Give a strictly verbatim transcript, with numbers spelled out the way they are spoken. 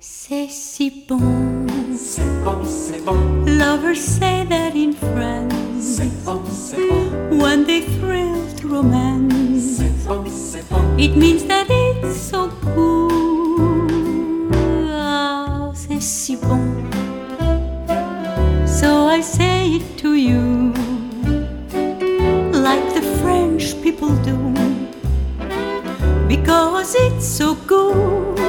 C'est si bon. C'est bon, c'est bon. Lovers say that in France. C'est bon, c'est bon. When they thrill to romance. C'est bon, c'est bon. It means that it's so good. Ah, c'est si bon. So I say it to you, like the French people do, because it's so good.